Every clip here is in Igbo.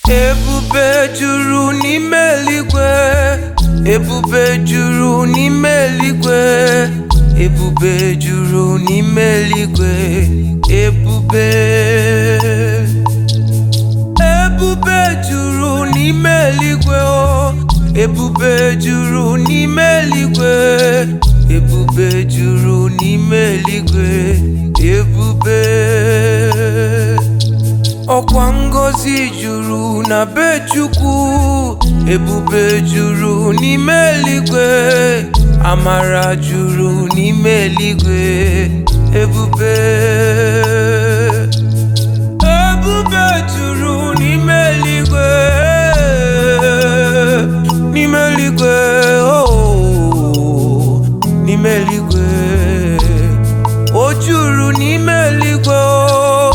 Ebube juru n'ime eluigwe, ebube juru n'ime eluigwe, ebube juru n'ime eluigwe, ebube. Ebube juru n'ime eluigwe, oh, ebube juru n'ime eluigwe, ebube juru n'ime eluigwe, ebube. Ọkwa ngozi juru na be Chukwu, ebube juru n'ime eluigwe, amara juru n'ime eluigwe, ebube. Ebube juru n'ime eluigwe, n'ime eluigwe, oh, n'ime eluigwe. O juru n'ime eluigwe, oh.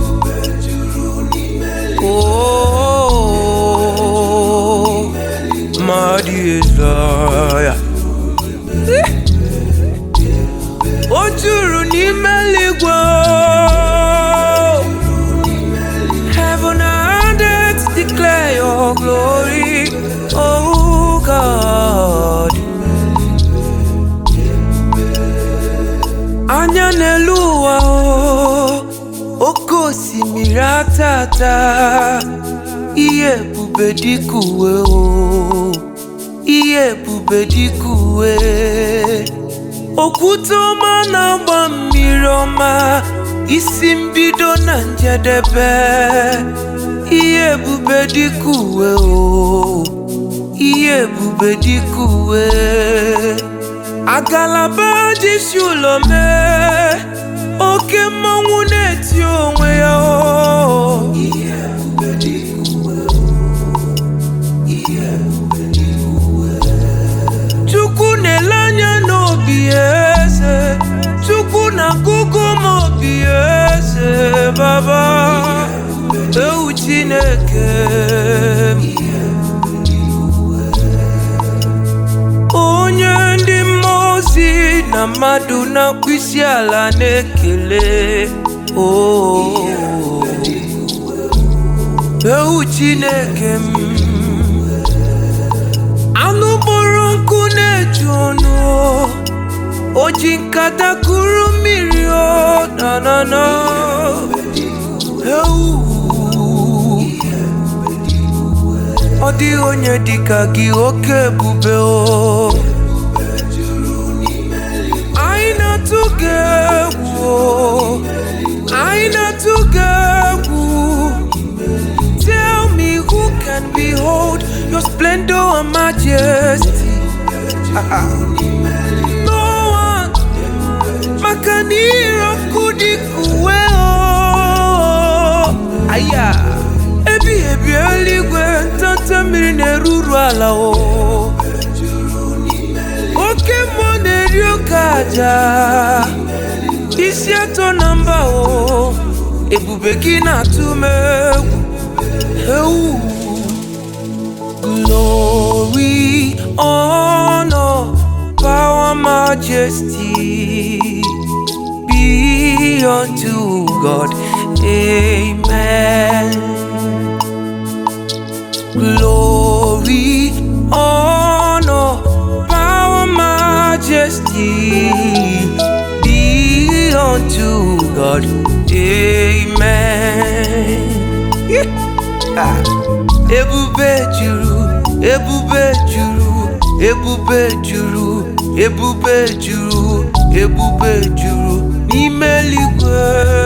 Oh, my desire. O juru n'ime eluigwe, heaven and earth declare your glory, oh God. Anya n'elu ụwa, oh, oke osimiri atata, ihe ebube dịka uwe, oh, ihe ebube dịka uwe. Okwute ọma na-agba mmiri ọma, isi mbido na njedebe, ihe ebube dịka uwe, oh, ihe ebube dịka uwe. Agalaba jisi ụlọ mee, oke mmanwụ na-eti onwe ya, oh, ihe ebube dịka uwe, ihe ebube dịka uwe. Chukwu na-ele anya n'obi eze, Chukwu na-agụgụ m obi eze, Baba, ewu Chineke m. Onye ndị mmụọ ozi na mmadụ na-akpụ isi ala na-ekele, oh, ewu Chineke m. Anụ kpọrọ nkụ na-eju ọnụ, o ji nkata kuru mmiri, oh, na ewu. Ọ dịghị onye dịka gị, oke ebube, oh. Anyị na-atụ gị egwu, oh, anyị na-atụ gị egwu. Tell me who can behold your splendor and majesty. No one, maka na ire ọkụ dịka uwe, oh, aya. Ebi eluigwe, ntanta mmiri na-eruru ala, oh. Oke mmụọ na-eri oke aja, isi atọ na mba, oh, ebube gị na-atụ m egwu. Glory, honor, power, majesty be unto God, amen. Glory, honor, power, majesty be unto God, amen. Ebube juru, ebube juru, ebube juru, ebube juru, ebube juru n'ime eluigwe.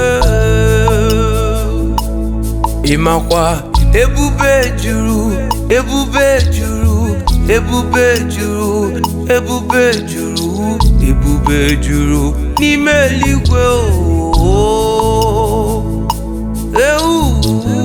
Ịmakwa ebube juru, ebube juru, ebube juru, ebube juru, ebube juru n'ime eluigwe, oh, ewu.